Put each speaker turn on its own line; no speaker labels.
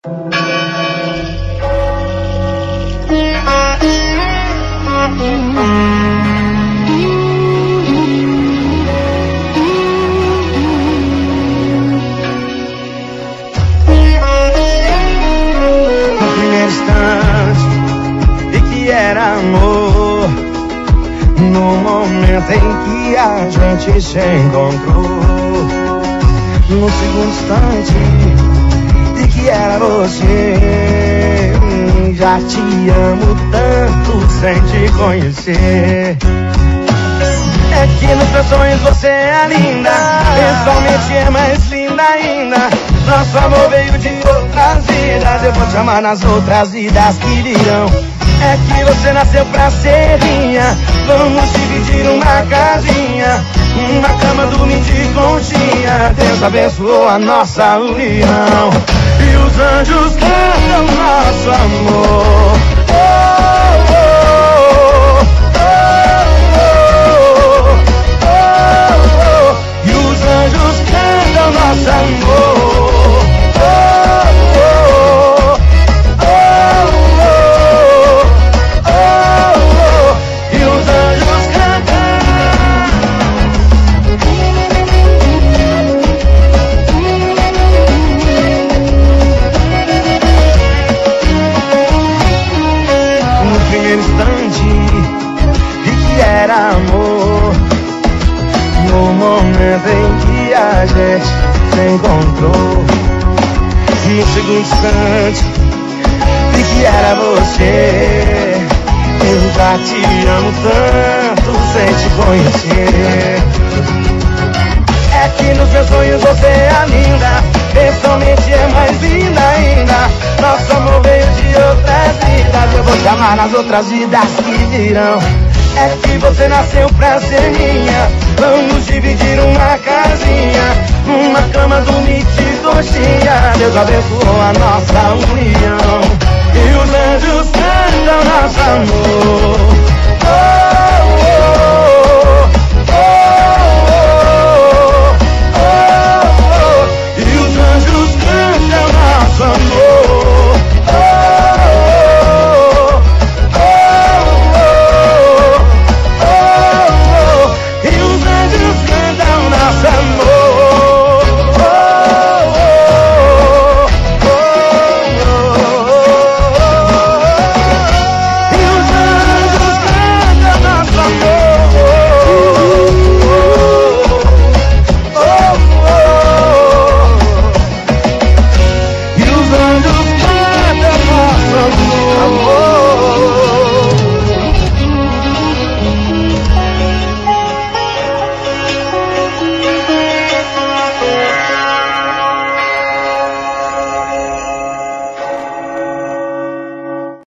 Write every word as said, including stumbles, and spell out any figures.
Era amor no momento em que a gente se encontrou, no segundo instante de que era você. Já te amo tanto sem te conhecer. É que nos meus sonhos você é linda, pessoalmente é mais linda ainda. Nosso amor veio de outras vidas, eu vou te amar nas outras vidas que virão. É que você nasceu pra ser minha, vamos dividir uma casinha, uma cama, dormir de conchinha. Deus abençoou a nossa união e os anjos cantam nosso amor. Oh, oh, oh, oh, oh, oh. E os anjos cantam nosso amor. Em que a gente se encontrou, no segundo instante de que era você. Eu já te amo tanto sem te conhecer. É que nos meus sonhos você é linda, pessoalmente é mais linda ainda. Nosso amor veio de outras vidas, eu vou te amar nas outras vidas que virão. É que você nasceu pra ser minha, vamos dividir uma casinha, uma cama, dormir de coxinha. Deus abençoou a nossa união e os anjos cantam nosso amor. Oh, oh, oh, oh, oh, oh. E os anjos cantam nosso amor.